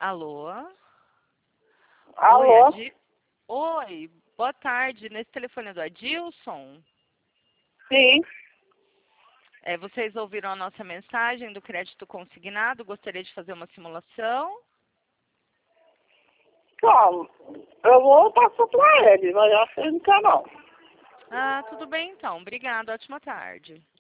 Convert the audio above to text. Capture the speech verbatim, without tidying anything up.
Alô? Oi, Alô? Adi... Oi, boa tarde. Nesse telefone é do Adilson? Sim. É, vocês ouviram a nossa mensagem do crédito consignado? Gostaria de fazer uma simulação? Calma. Eu vou passar pra ele, mas eu acho que ele não quer não. Ah, tudo bem então. Obrigada. Ótima tarde.